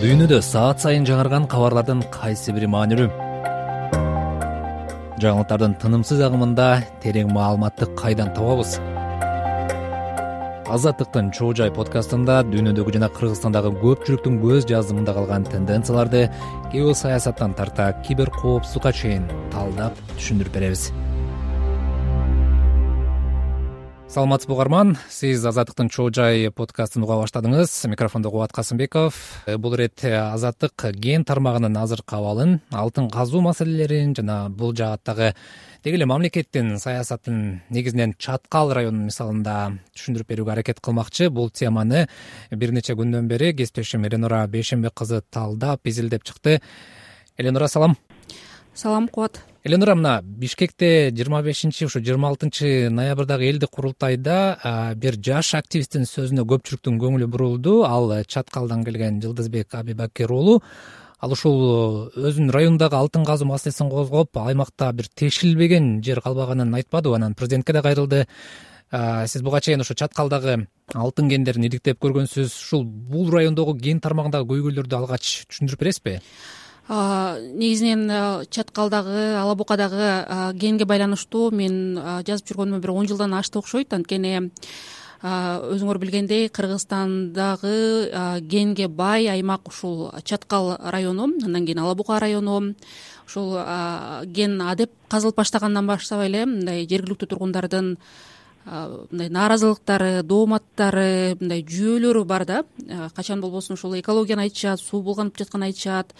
Дүйнөдө саат сайын жаңырган кабарлардын кайсы бири маанилүү? Жаңылыктардын тынымсыз агымында терең маалыматты кайдан табабыз? Азаттыктын чоо жай подкастында дүйнөдөгү жана Кыргызстандагы көпчүлүктүн көз жазымында калган тенденцияларды геосаясаттан тарта киберкоопсуздукка чейин талдап түшүндүрүп беребиз. Саламатсызбы угарман, сиз Азаттыктын чоо жай подкастын уга баштадыңыз. Микрофондо Кубат Касымбеков. Бул ирет Азаттык ген тармагынын азыркы абалын, алтын казуу маселелерин жана бул жааттагы деги эле мамлекеттин саясатын негизинен Чаткал районунун мисалында түшүндүрүп берүүгө аракет кылмакчы. Бул теманы бир нече күндөн бери кесиптешим Эленора Бейшенбек кызы талдап, изилдеп чыкты. Эленора, салам. Салам, Кубат. Эленора, мына Бишкекте 25-26 ноябрдагы элдик курултайда бир жаш активисттин сөзүнө көпчүлүктүн көңүлү бурулду. Ал Чаткалдан келген Жылдызбек Абибакир уулу. Ал ушул өзүнүн районундагы алтын казуу маселесин козгоп, аймакта бир тешилбеген жер калбаганын айтпады, анан президентке да кайрылды. Сиз буга чейин ошо Чаткалдагы алтын кендерин иликтеп көргөнсүз. Ушул бул райондогу ген тармагындагы көйгөйлөрдү алгач түшүндүрүп бересизби? Негизинен Чаткалдагы, Ала Букадагы генге байланыштуу мен жазып жүргөнүмө бир 10 жылдан ашты окшойт. Анткени өзүңөр билгендей Кыргызстандагы генге бай аймак ушул Чаткал району, андан кийин Ала Бука району. Ушул ген адеп казылып баштагандан баштап эле мындай жергиликтүү тургундардын мындай нааразылыктары, дооматтары, мындай жүйөлөрү бар да. Качан болбосун ушул экологияны айтышат, суу булганып жатканын айтышат.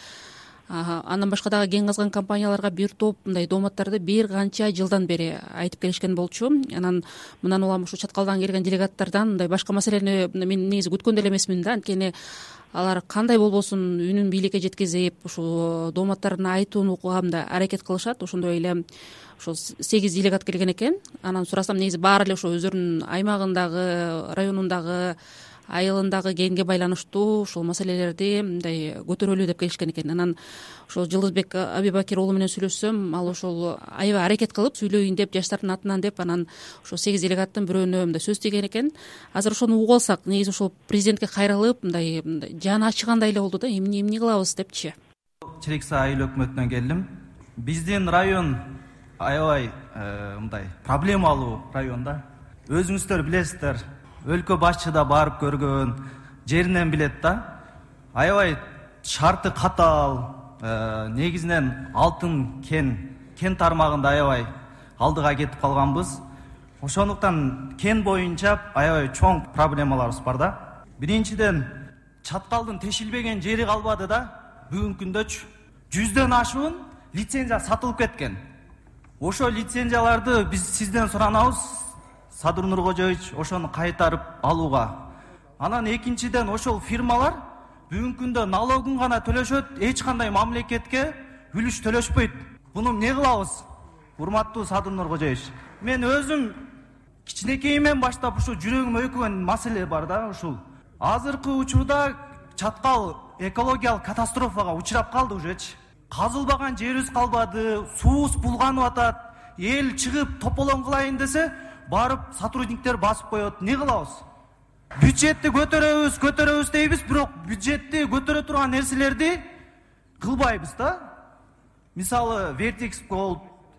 Андан башка дагы ген казган компанияларга бир топ мындай дооматтарды бир канча жылдан бери айтып келишкен болчу. Анан мындан улам ушу Чаткалдан келген делегаттардан мындай башка маселени мен негизи күткөн деле эмесмин да. Анткени алар кандай болбосун үнүн бийликке жеткизип, ушу дооматтарын айтууга мындай аракет кылышат. Ошондой эле ошо 8 делегат келген экен. Анан сурасам, негизи баары эле ошо өзүлөрүнүн аймагындагы, районундагы, айылындагы генге байланыштуу ушул маселелерди мындай көтөрөлү деп келишкен экен. Анан ошол Жылдызбек Абибакир уулу менен сүйлөшсөм, ал ошол аябай аракет кылып сүйлөйүн деп, жаштардын атынан деп, анан ошо 8 делегаттын бирөөнө мындай сөз тийген экен. Азыр ошону угуп алсак, негизи ошол президентке кайрылып, мындай жаны ачыгандай эле болду да, эмне кылабыз депчи. Чирикса айыл өкмөтүнөн келдим. Биздин район аябай мындай проблемалуу район да. Өзүңүздөр билесиздер. Өлкө башчы да барып көргөн, жеринен билет да. Аябай шарты катаал, негизинен алтын кен тармагында аябай алдыга кетип калганбыз. Ошондуктан кен боюнча аябай чоң проблемаларыбыз бар да. Биринчиден, Чаткалдын тешилбеген жери калбады да. Бүгүнкү күндөчү 100дөн ашуун лицензия сатылып кеткен. Ошо лицензияларды биз сизден суранабыз, Садыр Нуркожоевич, ошону кайтарып алууга. Анан экинчиден, ошол фирмалар бүгүнкү күндө налогун гана төлөшөт, эч кандай мамлекетке үлүш төлөшпөйт. Буну эмне кылабыз? Урматтуу Садыр Нуркожоевич, мен өзүм кичинекейимен баштап ушу жүрөгүм өкүгөн маселе бар да. Ушул азыркы учурда Чаткал экологиялык катастрофага учурап калды ужечи. Казылбаган жерибиз калбады, суубуз булганып атат. Эл чыгып тополоң кылайын десе, барып сотрудниктер басып коет. Не кылабыз? Бюджетти көтөрөбүз дейбиз, бирок бюджетти көтөрө турган нерселерди кылбайбыз да. Мисалы, Вертекс болуп,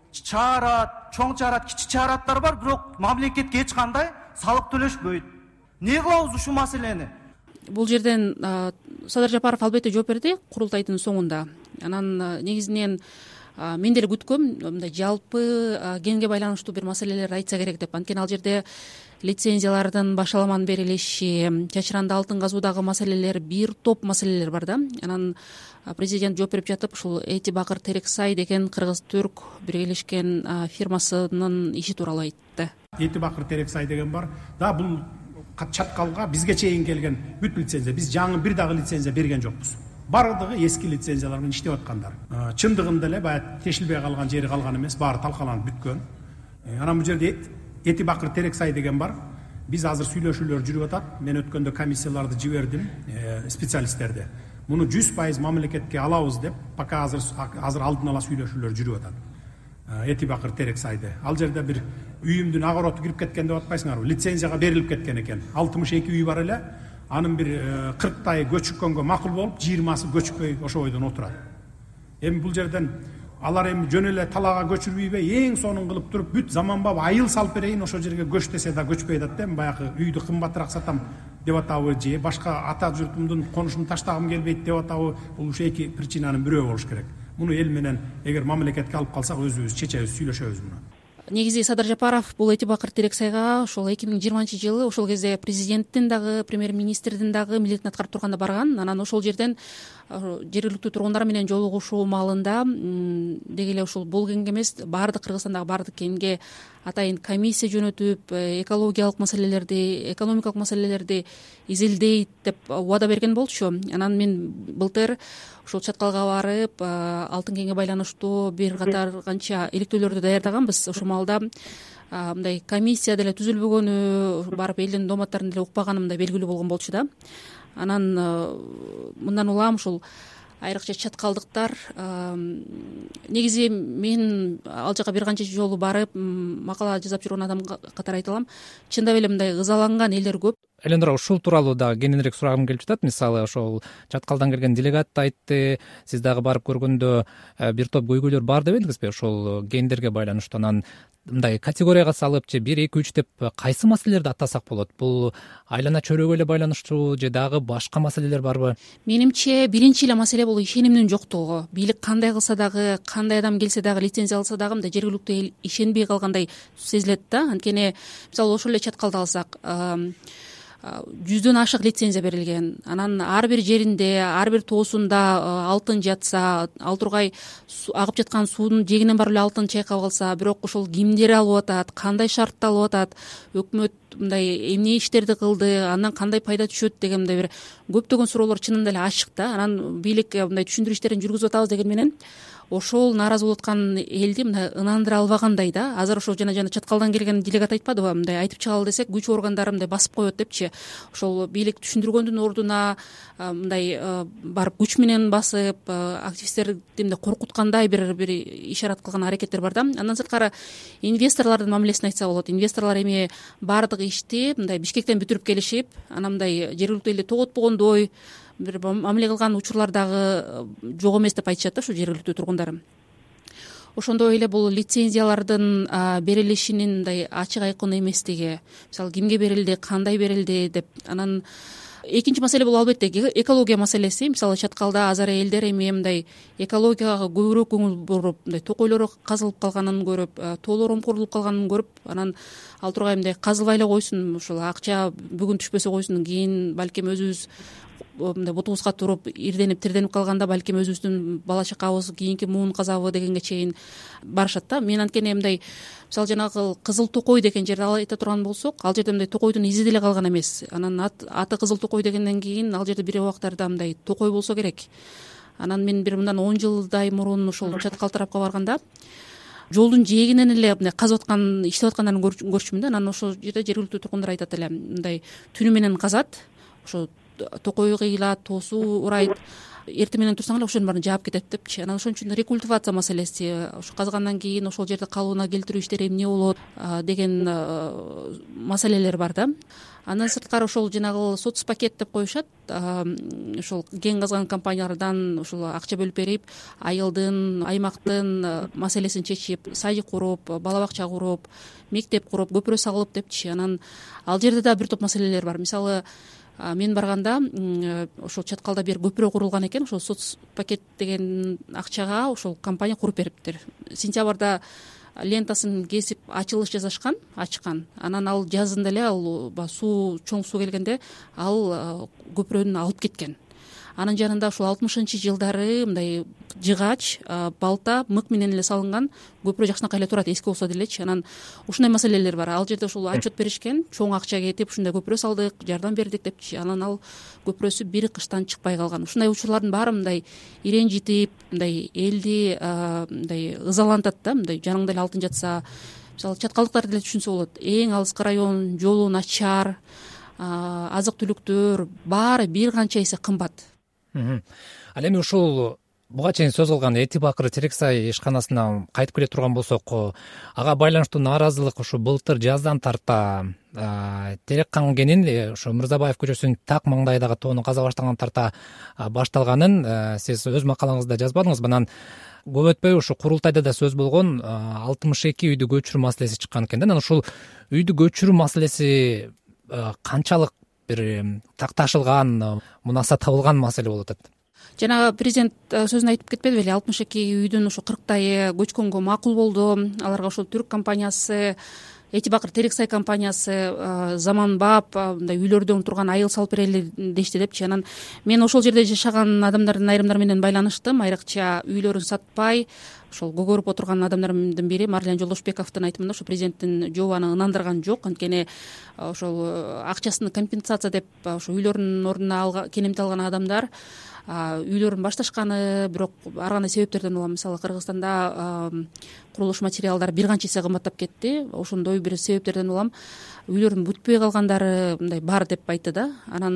чаарат, чоң чаарат, кичи чаараттар бар, бирок мамлекетке эч кандай салык төлөшпөйт. Не кылабыз ушул маселени? Бул жерден Садыр Жапаров албетте жооп берди курултайдын соңунда. Анан негизинен мен деле күткөм, мындай жалпы генге байланыштуу бир маселелерди айтса керек деп. Анткени ал жерде лицензиялардын башаламан берилиши, чачыранда алтын казуудагы маселелер, бир топ маселелер бар да. Анан президент жооп берип жатып, ушул Эти Бакыр Терексай деген кыргыз-түрк биргелешкен фирмасынын иши тууралуу айтты. Эти Бакыр Терексай деген бар. Да, бул Чаткалга бизге чейин келген бүт лицензия. Биз жаңы бир дагы лицензия берген жокпуз. Бардыгы эски лицензиялар менен иштеп аткандар. Чындыгында эле баягы тешилбей калган жери калган эмес, баары талкаланып бүткөн. Анан бул жерде Эти Бакыр Терексай деген бар. Биз азыр сүйлөшүүлөр жүрүп атат. Мен өткөндө комиссияларды жибердим, специалисттерди. Муну 100% мамлекетке алабыз деп, пока азыр алдын ала сүйлөшүүлөр жүрүп атат. Эти Бакыр Терексайды. Ал жерде бир үйүмдүн агороту кирип кеткен деп атпайсыңарбы? Лицензияга берилип кеткен экен. 62 үй бар эле. анын бир 40 көчүккөнгө макул болуп 20 көчүкпөй ошо бойдон отурат. Эми бул жерден алар эми жөн эле талаага көчүрбөйбү, эң сонун кылып туруп бүт заманбап айыл салып берейин ошол жерге көч десе да көчпөй атат да. Баягы үйдү кымбатыраак сатам деп атабы же башка ата журтумдун конушун таштагым келбейт деп атабы, бул ушу эки причинанын бирөө болуш керек. Муну эл менен эгер мамлекетке алып калсак өзүбүз чечебиз, сүйлөшөбүз муну. Негизи Садыр Жапаров бул эти бакыр терек сайга ошол 2020-жылы ошол кезде президенттин дагы, премьер-министрдин дагы милдетин аткарып турганда барган. Анан ошол жерден жергиликтүү тургундар менен жолугушуу маалында деги эле ушул бул кеңге эмес, баардык Кыргызстандагы баардык кеңге атайын комиссия жөнөтүп, экологиялык маселелерди, экономикалык маселелерди изилдейт деп убада берген болчу. Анан мен былтыр ушул чаткалга барып, алтын кеңге байланыштуу бир катар канча иликтөөлөрдү даярдаганбыз. Ошол маалда мындай комиссия деле түзүлбөгөнү, барып элдин дооматтарын деле укпаганым да белгилүү болгон болчу да. Анан мындан улам ушул айрыкча чаткалдыктар, негизи мен ал жака бир канча жолу барып макала жазап жүргөн адам катары айта алам, чындап эле мындай ызаланган элдер көп. Элендура, ушул тууралуу дагы кененирээк сурагым келип жатат. Мисалы ошол чаткалдан келген делегат айтты, сиз дагы барып көргөндө бир топ көйгөйлөр бар деп элеңизби ошол гендерге байланыштуу? Анан мындай категорияга салып же 1, 2, 3 деп кайсы маселелерди аттасак болот? Бул айлана чөйрөгө эле байланыштуу же дагы башка маселелер барбы? Менимче биринчи эле маселе бул ишенимдин жоктугу. Бийлик кандай кылса дагы, кандай адам келсе дагы, лицензия алса дагы мындай жергиликтүү эл ишенбей калгандай сезилет да. Анткени мисалы ошол эле чаткалды алсак, 100дөн ашык лицензия берилген. Анан ар бир жеринде, ар бир тоосунда алтын жатса, ал тургай агып жаткан суунун жээгинен барып эле алтын чайкап алса, бирок ошол кимдер алып атат, кандай шартта алып атат, өкмөт мындай эмне иштерди кылды, андан кандай пайда түшөт деген мындай бир көптөгөн суроолор чынында эле ачык да. Анан бийлик мындай түшүндүрүү иштерин жүргүзүп атабыз деген менен ошол нааразы болуп аткан элди мындай ынандыра албагандай да. Азыр ошол жана чаткалдан келген делегат айтпадыбы, мындай айтып чыгалы десек күч органдары мындай басып коет депчи. Ошол бийлик түшүндүргөндүн ордуна мындай барып күч менен басып, активисттерди мындай коркуткандай бир ишарат кылган аракеттер бар да. Андан сырткары инвесторлордун мамилесин айтса болот. Инвесторлор эми баардык ишти мындай Бишкектен бүтүрүп келишип, анан мындай жергиликтүү элди тоготпогондой бир мамиле кылган учурлар дагы жок эмес деп айтышат да ушу жергиликтүү тургундар. Ошондой эле бул лицензиялардын берилишинин мындай ачык айкын эместиги, мисалы кимге берилди, кандай берилди деп. Анан экинчи маселе бул албетте экология маселеси. Мисалы чаткалда азыр элдер эми мындай экологияга көбүрөөк көңүл буруп, мындай токойлор казылып калганын көрүп, тоолор омкорулуп калганын көрүп, анан ал тургай мындай казылбай эле койсун, ушул акча бүгүн түшпөсө койсун, кийин балким өзүбүз мындай бутубузга туруп ирденип тирденип калганда балким өзүбүздүн бала чакабыз кийинки муун казабы дегенге чейин барышат да. Мен анткени мындай мисалы жанагы Кызыл Токой деген жерди айта турган болсок, ал жерде мындай токойдун изи деле калган эмес. Анан аты Кызыл Токой дегенден кийин ал жерде бир убактарда мындай токой болсо керек. Анан мен бир мындан 10 жылдай мурун ошол чаткал тарапка барганда жолдун жээгинен эле мындай казып аткан, иштеп аткандарын көрчүмүн да. Анан ошол жерде жергиликтүү тургундар айтат эле, мындай түнү менен казат, ошо токой кыйылат, тоосу урайт, эртең менен турсаң эле ошонун баарын жаап кетет депчи. Анан ошон үчүн рекультивация маселеси, ошо казгандан кийин ошол жерди калыбына келтирүү иштери эмне болот деген маселелер бар да. Андан сырткары ошол жанагы соцпакет деп коюшат, ошол кен казган компаниялардан ошол акча бөлүп берип, айылдын, аймактын маселесин чечип, садик куруп, бала бакча куруп, мектеп куруп, көпүрө салып депчи. Анан ал жерде да бир топ маселелер бар. Мисалы мен барганда ошол чаткалда бир көпүрө курулган экен, ошол соцпакет деген акчага ошол компания куруп бериптир. Сентябрда лентасын кесип ачылыш жасашкан, ачкан. Анан ал жазында эле ал суу, чоң суу келгенде ал көпүрөнү алып кеткен. Анын жанында ушул 60-жылдары мындай жыгач, балта, мык менен эле салынган көпүрө жакшынакай эле турат, эски болсо делечи. Анан ушундай маселелер бар. Ал жерде ушул отчет беришкен, чоң акча кетип ушундай көпүрө салдык, жардам бердик депчи. Анан ал көпүрөсү бир кыштан чыкпай калган. Ушундай учурлардын баары мындай иренжитип, мындай элди мындай ызалантат да, мындай жаныңда эле алтын жатса. Мисалы чаткалдыктар деле түшүнсө болот. Эң алыскы район, жолу начар, азык түлүктөр баары бир канча эсе кымбат. Ал эми ушул буга чейин сөз кылган Эти Бакыр терек сай ишканасына кайтып келе турган болсок, ага байланыштуу нааразылык ушу былтыр жаздан тарта терек кангенин ушу Мырзабаев көчөсүнүн так маңдайдагы тоону каза баштаган тарта башталганын сиз өз макалаңызда жазбадыңызбы? Анан көп өтпөй ушу курултайда да сөз болгон 62 үйдү көчүрүү маселеси чыккан экен да. Анан ушул үйдү көчүрүү маселеси канчалык бир такташылган, мунаса табылган маселе болуп атат? Жанагы президент сөзүндө айтып кетпедиби эле, 62 үйдүн ушу 40тайы көчкөнгө макул болду. Аларга ушул түрк компаниясы, Эти Бакыр терек сай компаниясы заманбап мындай үйлөрдөн турган айыл салып берели дешти депчи. Анан мен ошол жерде жашаган адамдардын айрымдары менен байланыштым. Айрыкча үйлөрүн сатпай ошол көгөрүп отурган адамдардын бири Марлен Жолдошбековдун айтымында ушу президенттин жообу аны ынандырган жок. Анткени ошол акчасын компенсация деп ошо үйлөрүнүн ордуна келемти алган адамдар үйлөрүн башташканы, бирок ар кандай себептерден улам, мисалы Кыргызстанда курулуш материалдары бир канча эсе кымбаттап кетти. Ошондой бир себептерден улам үйлөрүн бүтпөй калгандары мындай бар деп айтты да.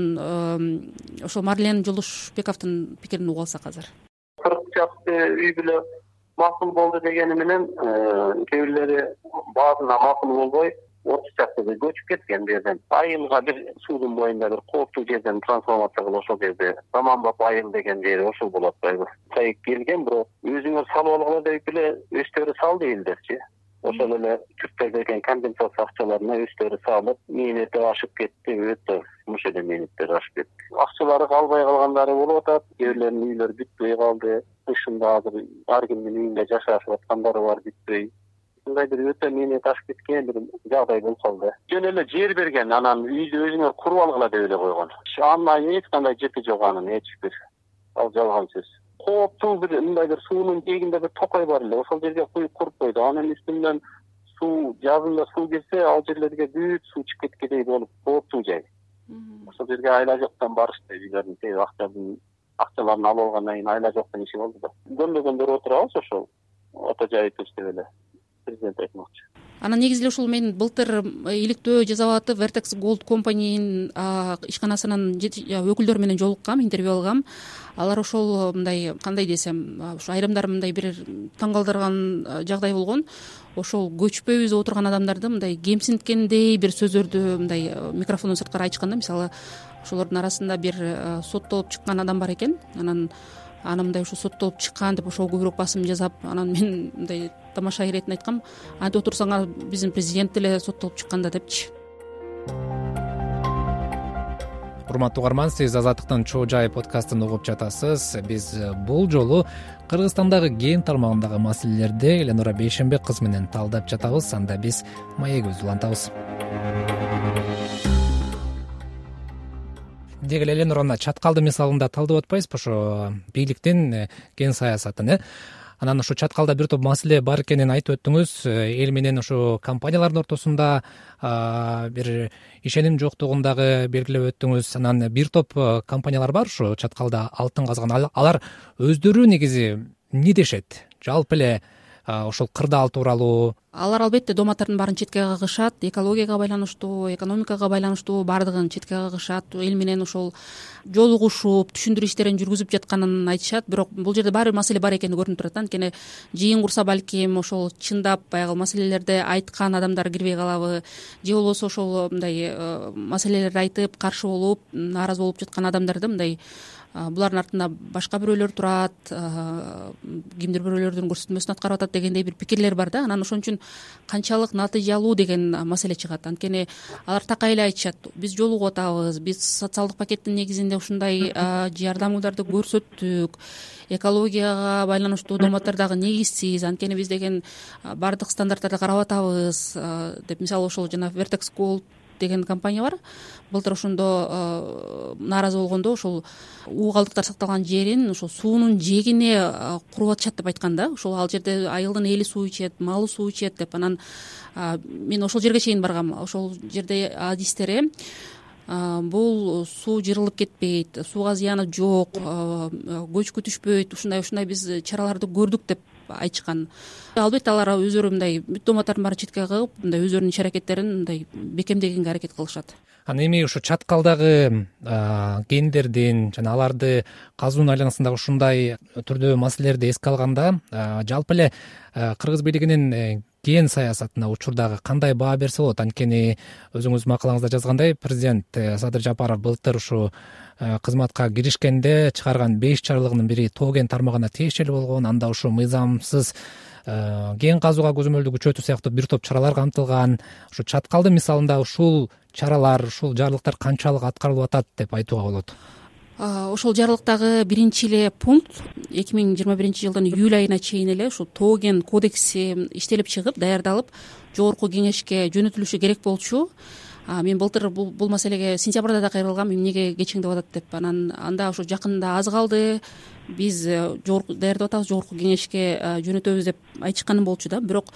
Анан ошол Марлен Жолдошбековдун пикирин угуп алсак азыр. 40 чакты үй бүлө макул болду дегени менен кээ бирлери баазына макул болбой 30 чактыга көчүп кеткен жерден. Айылга бир суудун боюнда бир кооптуу жерден трансформация кылып ошол жерде заманбап айыл деген жери ошол болуп атпайбы? Сайып келген, бирок өзүңөр салып алгыла деп эле өздөрү сал дейилдерчи. Ошол эле түрктөр берген компенсация акчаларына өздөрү салып, мээнети ашып кетти, өтө ошол эле мээнеттер ашып кетти. Акчалары калбай калгандары болуп атат, кээ бирлеринин үйлөрү бүтпөй калды. Тышында азыр ар кимдин үйүндө жашашып аткандары бар, бүтпөй. Мындай бир өтө мээнет ашып кеткен бир жагдай болуп калды. Жөн эле жер берген, анан үйдү өзүңөр куруп алгыла деп эле койгон. Андан эч кандай жети жок анын, эч бир. Ал жалган сөз. Кооптуу бир мындай бир суунун жээгинде бир токой бар эле, ошол жерге куюп куруп койду. Анын үстүнөн суу, жазында суу келсе, ал жерлерге бүт суу чыгып кеткендей болуп, кооптуу жай. Ошол жерге айла жоктон барышты, үйлөрдүн тээ акчаларын алып алгандан кийин айла жоктон иши болду да. Көндөгөндөр отурабыз ошол ата жайытыбыз деп эле президент айтмакчы. Анан негизи эле ушул мен былтыр иликтөө жасап атып Vertex Gold Company'нин ишканасынын өкүлдөрү менен жолуккам, интервью алгам. Алар ошол мындай, кандай десем, ушу айрымдар мындай бир таң калтырган жагдай болгон. Ошол көчпөйбүз деп отурган адамдарды мындай кемсинткендей бир сөздөрдү мындай микрофондон сырткары айчканда, мисалы ошолордун арасында бир соттолуп чыккан адам бар экен. Анан мындай ушу соттолуп чыккан деп ошого көбүрөөк басым жасап, анан мен мындай тамаша иретин айткам, антип отурсаңар биздин президент деле соттолуп чыкканда депчи. Урматтуу угарман, сиз Азаттыктын Чоо Жай подкастын угуп жатасыз. Биз бул жолу Кыргызстандагы ген тармагындагы маселелерди Эленора Бейшенбек кызы менен талдап жатабыз. Анда биз маегибизди улантабыз. Деги эле Эленораны Чаткалды мисалында талдап атпайсызбы? Ошо бийликтин ген саясатын, Анан ушу Чаткалда бир топ маселе бар экенин айтып өттүңүз. Эл менен ушу компаниялардын ортосунда бир ишеним жоктугундагы белгилеп өттүңүз. Анан бир топ компаниялар бар ушу Чаткалда алтын казган. Алар өздөрү негизи эмне дешет? Жалпы эле ошол кырдаал тууралуу. Алар албетте дооматтардын баарын четке кагышат, экологияга байланыштуу, экономикага байланыштуу баардыгын четке кагышат. Эл менен ошол жолугушуп, түшүндүрүү иштерин жүргүзүп жатканын айтышат. Бирок бул жерде баары бир маселе бар экени көрүнүп турат. Анткени жыйын курса балким ошол чындап баягы маселелерди айткан адамдар кирбей калабы, же болбосо ошол мындай маселелерди айтып, каршы болуп, нааразы болуп жаткан адамдарды мындай булардын артында башка бирөөлөр турат, кимдир бирөөлөрдүн көрсөтмөсүн аткарып атат дегендей бир пикирлер бар да. Анан ошон үчүн канчалык натыйжалуу деген маселе чыгат. Анткени алар такай эле айтышат, биз жолугуп атабыз, биз социалдык пакеттин негизинде ушундай жардамдарды көрсөттүк, экологияга байланыштуу дооматтар дагы негизсиз, анткени биз деген баардык стандарттарды карап атабыз деп. Мисалы ошол жана Vertex Gold деген компания бар. Былтыр ошондо нааразы болгондо ошол уу калдыктар сакталган жерин ошол суунун жээгине куруп атышат деп айткан да. Ошол ал жерде айылдын эли суу ичет, малы суу ичет деп. Анан мен ошол жерге чейин баргам. Ошол жерде адистери бул суу жырылып кетпейт, сууга зыяны жок, көчкү түшпөйт, ушундай биз чараларды көрдүк деп айтышкан. Албетте алар өздөрү мындай бүт дооматтардын баарын четке кагып, мындай өздөрүнүн иш аракеттерин мындай бекемдегенге аракет кылышат. Анан эми ушу чаткалдагы гендердин жана аларды казуунун айланасындагы ушундай түрдө маселелерди эске алганда жалпы эле кыргыз бийлигинин ген саясатына учурдагы кандай баа берсе болот? Анткени өзүңүз макалаңызда жазгандай, президент Садыр Жапаров былтыр ушу кызматка киришкенде чыгарган 5 чаралыгынын бири тоо кен тармагына тиешелүү болгон. Анда ушу мыйзамсыз ген казууга көзөмөлдү күчөтүү сыяктуу бир топ чаралар камтылган. Ушу чаткалдын мисалында ушул чаралар, ушул жарлыктар канчалык аткарылып атат деп айтууга болот? Ошол жарлыктагы биринчи эле пункт 2021 жылдын июль айына чейин эле ушул тоо кен кодекси иштелип чыгып, даярдалып, жогорку кеңешке жөнөтүлүшү керек болчу. Мен былтыр бул маселеге сентябрда да кайрылгам, эмнеге кечиңдеп атат деп. Анан анда ошо жакында аз калды, биз даярдап атабыз, жогорку кеңешке жөнөтөбүз деп айтышканым болчу да. Бирок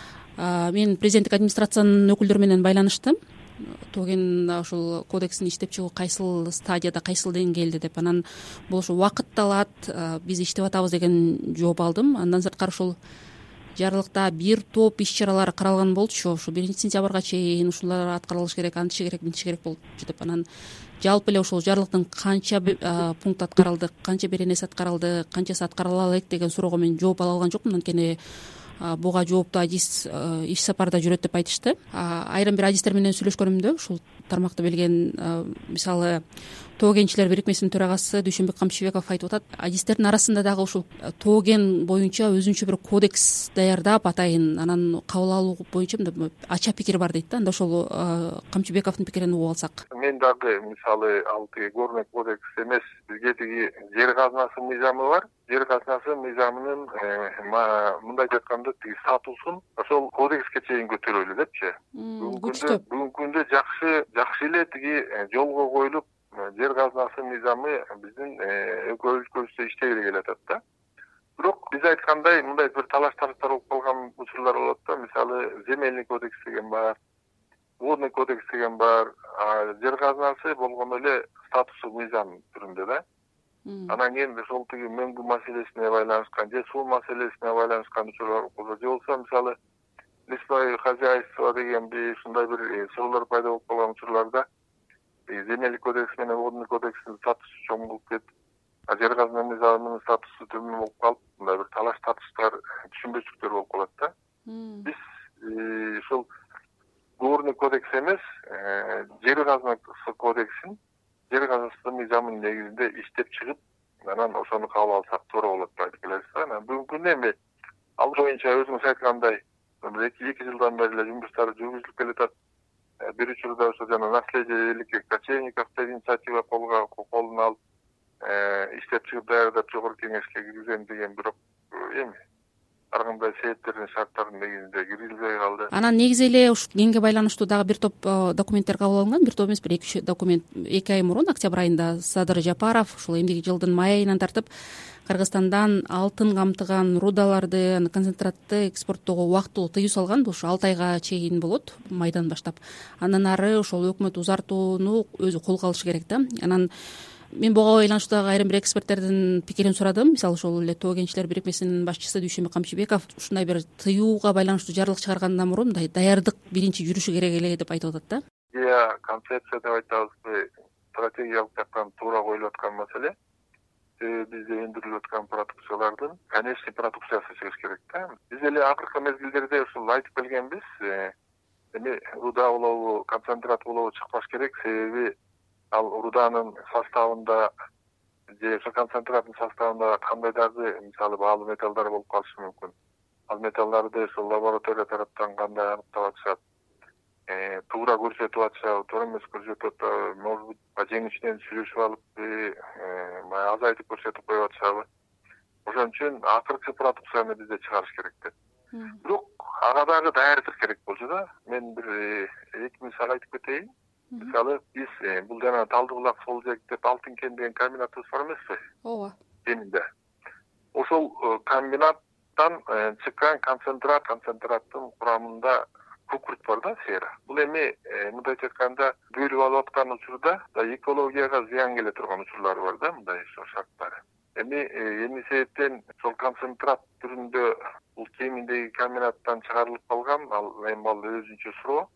мен президенттик администрациянын өкүлдөрү менен байланыштым. Тоо кен ушул кодексин иштеп чыгуу кайсыл стадияда, кайсыл деңгээлде деп. Анан бул ошо убакыт алат, биз иштеп атабыз деген жооп алдым. Андан сырткары ушул жарлыкта бир топ иш чаралар каралган болчу. Ушу 1 сентябрга чейин ушулар аткарылышы керек, антише керек, мынтише керек болчу деп. Анан жалпы эле ушул жарлыктын канча пункт аткарылды, канча беренеси аткарылды, канчасы аткарыла алат деген суроого мен жооп ала алган жокмун. Анткени буга жооптуу адис иш сапарда жүрөт деп айтышты. Айрым бир адистер менен сүйлөшкөнүмдө ушул тармакты билген, мисалы тоо кенчилер бирикмесинин төрагасы Дүйшөнбек Камчыбеков айтып атат, адистердин арасында дагы ушул тоо кен боюнча өзүнчө бир кодекс даярдап атайын, анан кабыл алуу боюнча мындай ача пикир бар дейт да. Анда ошол Камчыбековдун пикирин угуп алсак. Мен дагы мисалы ал тиги горный кодекс эмес, бизге тиги жер казнасы мыйзамы бар. Жер казнасы мыйзамынын мындайча айтканда тиги статусун ошол кодекске чейин көтөрөлү депчи. Бүгүнкү күндө жакшы эле тиги жолго коюлуп жер казнасы мыйзамы биздин экөө өлкөбүздө иштей келатат да. Бирок биз айткандай мындай бир талаш тарыштар болуп калган учурлар болот да. Мисалы земельный кодекс деген бар, водный кодекс деген бар. Жер казнасы болгону эле статусу мыйзам түрүндө да. Анан кийин ошол тиги мөңгү маселесине байланышкан же суу маселесине байланышкан учурлар болсо, же болбосо мисалы лесное хозяйство дегенби ушундай бир суроолор пайда болуп калган учурларда земельный кодекс менен водный кодекстин статусу чоң болуп кетип, жер казна мыйзамынын статусу төмөн болуп калып, мындай бир талаш тартыштар, түшүнбөчүлүктөр болуп калат да. Биз ушул горный кодекс эмес, жер казнасы кодексин, жер казнасы мыйзамынын негизинде иштеп чыгып, анан ошону кабыл алсак туура болот деп айтып келебиз да. Анан бүгүнкү күндө эми ал боюнча өзүңүз айткандай 2 жылдан бери эле жумуштар жүргүзүлүп келатат. Бир учурда ошо жана наследие великих кочевников инициатива колуна алып иштеп чыгып даярдап жогорку кеңешке киргизген деген, бирок эми ар кандай себептердин шарттардын негизинде киргизилбей калды. Анан негизи эле ушу генге байланыштуу дагы бир топ документтер кабыл алынган. Бир топ эмес, бир 2 документ 2 ай мурун октябрь айында Садыр Жапаров ушул эмдиги жылдын май айынан тартып Кыргызстандан алтын камтыган рудаларды, концентратты экспорттоого убактылуу тыюу салган. Бул ушу 6 айга чейин болот, майдан баштап. Андан ары ошол өкмөт узартууну өзү колго алышы керек да. Анан мен буга байланыштуу дагы айрым бир эксперттердин пикирин сурадым. Мисалы ошол эле тоо кенчилер бирикмесинин башчысы Дүйшөнбек Камчыбеков ушундай бир тыюуга байланыштуу жарлык чыгаргандан мурун мындай даярдык биринчи жүрүшү керек эле деп айтып атат да. Концепция деп айтабызбы, стратегиялык жактан туура коюлуп аткан маселе. Бизде өндүрүлүп аткан продукциялардын конечный продукциясы чыгыш керек да. Биз эле акыркы мезгилдерде ушул айтып келгенбиз, эми руда улову, концентрат улову чыкпаш керек, себеби ал руданын составында же ошо концентраттын составында кандайдырбы мисалы баалуу металлдар болуп калышы мүмкүн. Ал металлдарды ошол лаборатория тараптан кандай аныктап атышат, туура көрсөтүп атышабы, туура эмес көрсөтүп атпайбы, может быть, жеңишинен сүйлөшүп алып, азайтып көрсөтүп коюп атышабы. Ошон үчүн акыркы продукцияны бизде чыгарыш керек деп. Бирок ага дагы даярдык керек болчу да. Мен бир 2 мисал айтып кетейин. Мисалы биз бул жана Талды булак сол жек деп алтын кен деген комбинатыбыз бар эмеспи? Ооба. Кенинде. Ошол комбинаттан чыккан концентраттын курамында кукурт бар да, сера. Бул эми мындайча айтканда бөлүп алып аткан учурда экологияга зыян келе турган учурлары бар да, мындай шарттары. Эми себептен ошол концентрат түрүндө бул кеминдеги комбинаттан чыгарылып калган, ал эми ал өзүнчө суроо.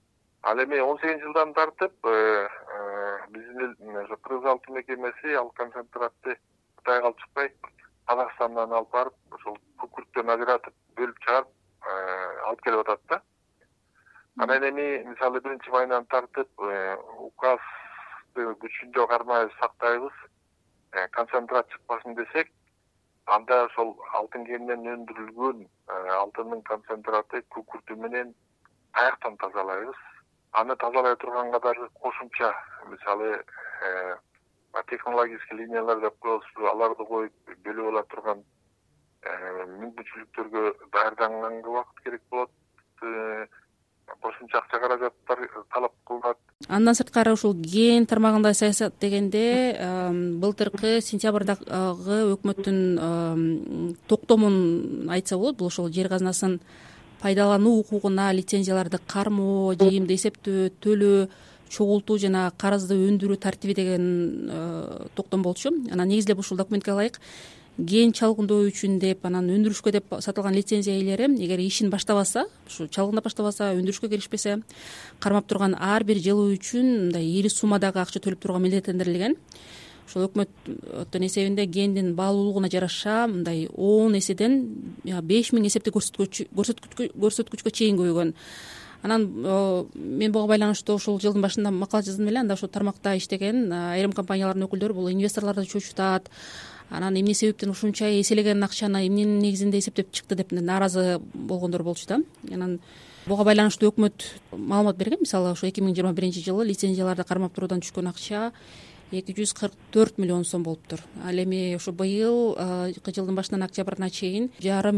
Ал эми 18 жылдан тартып биздин ошо Кыргыз алтын мекемеси ал концентратты Кытайга алып чыкпай Казакстандан алып барып ошол күкүрттөн ажыратып бөлүп чыгарып алып келип атат да. Анан эми мисалы 1-майынан тартып указды күчүндө кармай сактайбыз, концентрат чыкпасын десек, анда ошол алтын кенинен өндүрүлгөн алтындын концентраты күкүртү менен аяктан тазалайбыз. Аны тазалай турган катары кошумча мисалы технологический линиялар деп коебуз, аларды коюп бөлүп ала турган мүмкүнчүлүктөргө даярданганга убакыт керек болот. Кошумча акча каражаттар талап кылынат. Андан сырткары ушул ген тармагында саясат дегенде былтыркы сентябрдагы өкмөттүн токтомун айтса болот. Бул ошол жер казынасын пайдалануу укугуна лицензияларды кармоо, жыйымды эсептөө, төлөө, чогултуу жана карызды өндүрүү тартиби деген токтом болчу. Анан негизделеп ушул документке ылайык ген чалгындоо үчүн деп, анан өндүрүшкө деп сатылган лицензия ээлери эгер ишин баштабаса, ушу чалгындап баштабаса, өндүрүшкө киришпесе, кармап турган ар бир жылы үчүн мындай ири суммадагы акча төлөп турууга милдеттендирилген. Ошол өкмөттүн эсебинде гендин баалуулугуна жараша мындай 10 эседен 5000 эсептик көрсөткүчкө чейин көбөйгөн. Анан мен буга байланыштуу ушул жылдын башында макала жаздым эле. Анда ошол тармакта иштеген айрым компаниялардын өкүлдөрү бул инвесторлорду чочутат. Анан эмне себептен ушунча эселеген акчаны эмненин негизинде эсептеп чыкты деп нааразы болгондор болчу да. Анан буга байланыштуу өкмөт маалымат берген. Мисалы ошо 2021-жылы лицензияларды кармап туруудан түшкөн акча 244 миллион сом болуптур. Ал эми ошо быйыл жылдын башынан октябрына чейин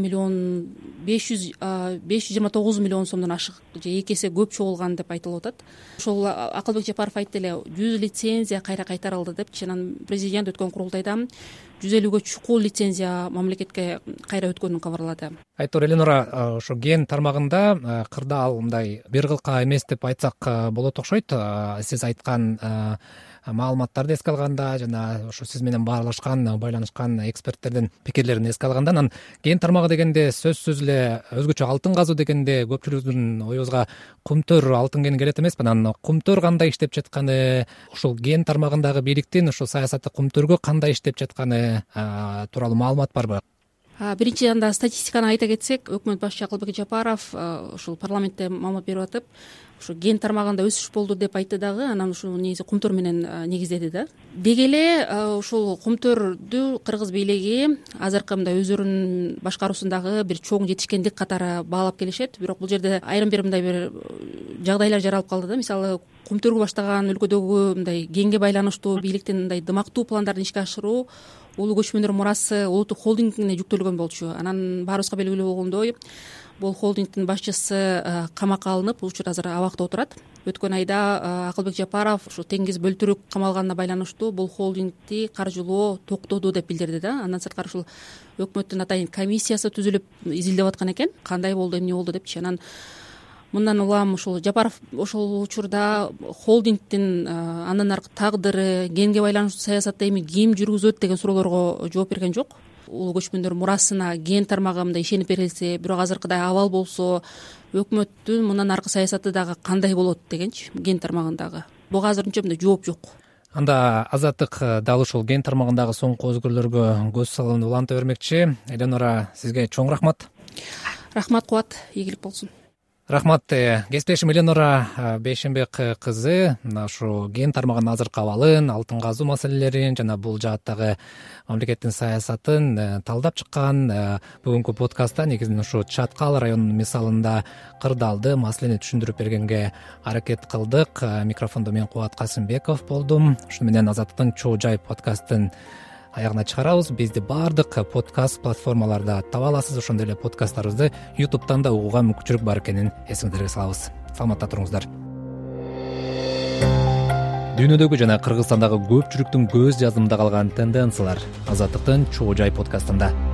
529 миллион сомдон ашык же 2 эсе көп чогулган деп айтылып атат. Ошол Акылбек Жапаров айтты эле 100 лицензия кайра кайтарылды депчи. Анан президент өткөн курултайда 150гө чукул лицензия мамлекетке кайра өткөнүн кабарлады. Айтор Эленора, ошо ген тармагында кырдаал мындай бир кылка эмес деп айтсак болот окшойт. Сиз айткан маалыматтарды эске алганда жана ошо сиз менен баарлашкан, байланышкан эксперттердин пикирлерин эске алганда, анан ген тармагы дегенде сөзсүз эле өзгөчө алтын казуу дегенде көпчүлүктүн оюбузга кумтөр алтын кени келет эмеспи? Анан кумтөр кандай иштеп жатканы, ушул ген тармагындагы бийликтин ушул саясаты кумтөргө кандай иштеп жатканы тууралуу маалымат барбы? Биринчи анда статистиканы айта кетсек, өкмөт башчы Акылбек Жапаров ушул парламентте маалымат берип атып, ушу ген тармагында өсүш болду деп айтты дагы. Анан ушул негизи кумтөр менен негиздеди да. Деги эле ушул кумтөрдү кыргыз бийлиги азыркы мындай өздөрүнүн башкаруусундагы бир чоң жетишкендик катары баалап келишет. Бирок бул жерде айрым бир мындай бир жагдайлар жаралып калды да. Мисалы кумтөргө баштаган өлкөдөгү мындай генге байланыштуу бийликтин мындай дымактуу пландарын ишке ашыруу улуу көчмөндөр мурасы улуттук холдингине жүктөлгөн болчу. Анан баарыбызга белгилүү болгондой, бул холдингдин башчысы камакка алынып, бул учурда азыр абакта отурат. Өткөн айда Акылбек Жапаров ушу теңиз бөлтүрүк камалганына байланыштуу бул холдингди каржылоо токтоду деп билдирди да. Андан сырткары ушул өкмөттүн атайын комиссиясы түзүлүп изилдеп аткан экен. Кандай болду, эмне болду депчи. Анан мындан улам ушул Жапаров ошол учурда холдингдин андан аркы тагдыры, генге байланыштуу саясатты эми ким жүргүзөт деген суроолорго жооп берген жок. Улуу көчмөндөр мурасына ген тармагы мындай ишенип берилсе, бирок азыркыдай абал болсо, өкмөттүн мындан аркы саясаты дагы кандай болот дегенчи, ген тармагындагы. Буга азырынча мындай жооп жок. Анда Азаттык дал ушул ген тармагындагы соңку өзгөрүүлөргө көз салууну уланта бермекчи. Эленора, сизге чоң рахмат. Рахмат Кубат, ийгилик болсун. Рахмат. Кесиптешим Эленора Бейшенбек кызы ушу ген тармагынын азыркы абалын, алтын казуу маселелерин жана бул жааттагы мамлекеттин саясатын талдап чыккан. Бүгүнкү подкастта негизинен ушу Чаткал районунун мисалында кырдаалды маселени түшүндүрүп бергенге аракет кылдык. Микрофондо мен Кубат Касымбеков болдум. Ушуну менен Азаттыктын Чоо Жай подкастын аягына чыгарабыз. Бизди баардык подкаст платформаларда таба аласыз. Ошондой эле подкасттарыбызды YouTube'тан да угууга мүмкүнчүлүк бар экенин эсиңиздерге салабыз. Саламатта туруңуздар. Дүйнөдөгү жана Кыргызстандагы көпчүлүктүн көз жаздымда калган тенденциялар Азаттыктын Чоо Жай подкастында.